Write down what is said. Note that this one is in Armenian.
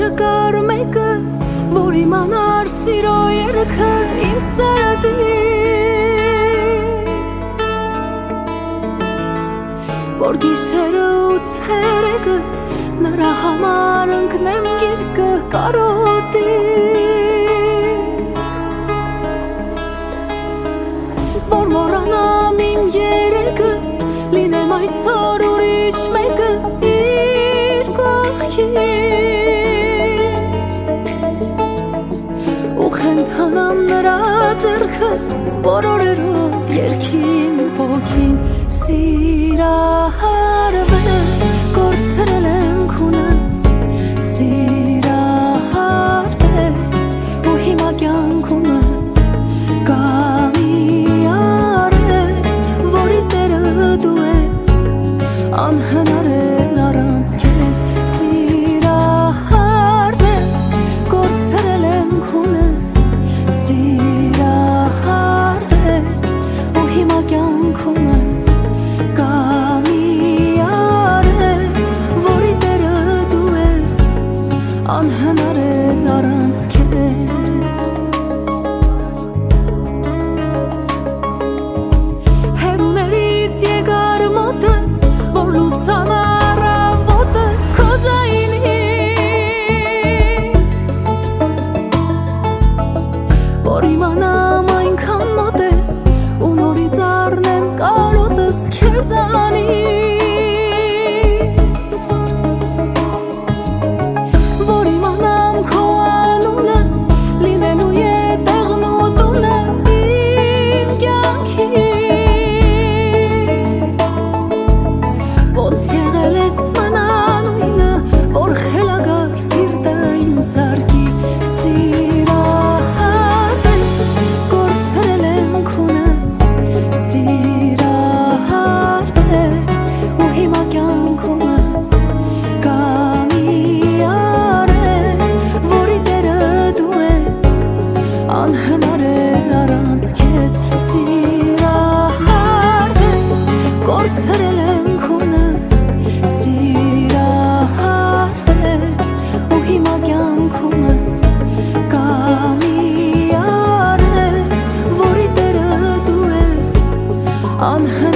չկար մեկը, որ իմանար սիրո երգը իմ սարդի, որ գիշերը ու ցերեկը նրա համար ընկնեմ գիրկը կարոտի, որ մոռանամ իմ երեգը, լինեմ այսօր ուրիշ մեկը իր կողքին, ու խենթանամ նրա ձեռքը, որ օրերով երգիմ հոգին, սիրահարվել կորցրել եմ քունս, սիրահարվել ու հիմա կյանքումս կա մի արև, որի տերը դու ես, անհնար է առանց քեզ, սիրահարվել կորցրել եմ քունս, սիրահարվել ու հիմա կյանքումս կա մի արև, որի տերը դու ես, անհնար է առանց քեզ, հերուներից եկար մոտս, որ լուսանար ամոթս քո ձայնից, որ իմանամ այնքան մոտ ես, ու նորից առնեմ կարոտս քեզանից, որ իմանամ քո անունը, լինելու է տեղն ու տունը իմ կյանքին, ոնց եղել ես մնանույնը, որ խելագար սիրտը իմ սարքի, սիրահարվել կորցրել եմ քունս, սիրահարվել ու հիմա կյանքումս կա մի արև, որի տերը դու ես, անհնար է առանց քեզ, սիրահարվել կորցրել եմ քունս, սիրահարվել ու հիմա կյանքումս կա մի արև, որի տերը դու ես, անհնար